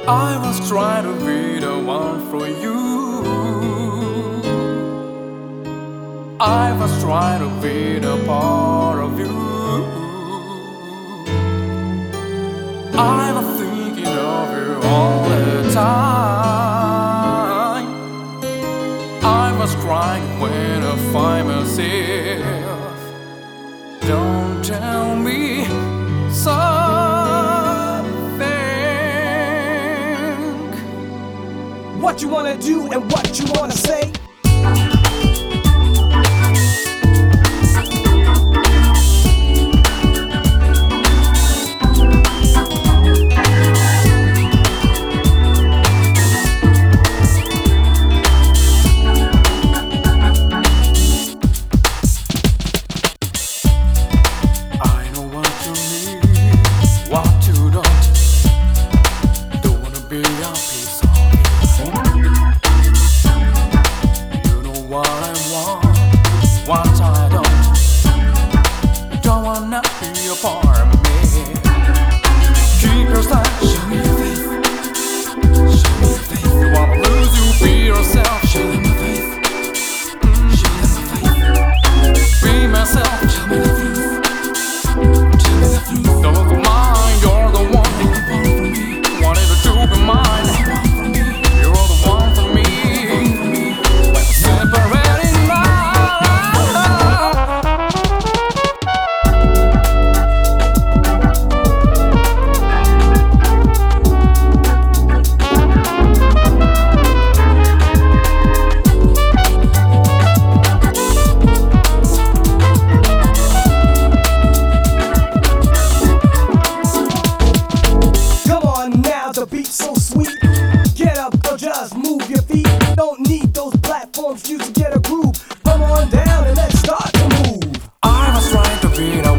I was trying to be the one for you. I was trying to be the part of you. I was thinking of you all the time. I was crying when I find myself. Don't tell me something. What you wanna do and what you wanna say. What I don't wanna be a part of me. Keep your style, show me your faith. Show me your faith. You wanna lose, you be yourself. Show me your faith. Show me your faith. Be myself. Show me the truth. Tell me the truth. Don't be mine, you're the one. For me. Wanted to be mine. You're the one for me. We're separating now. The beat's so sweet. Get up or just move your feet. Don't need those platforms used to get a groove. Come on down and let's start to move. I was trying to be the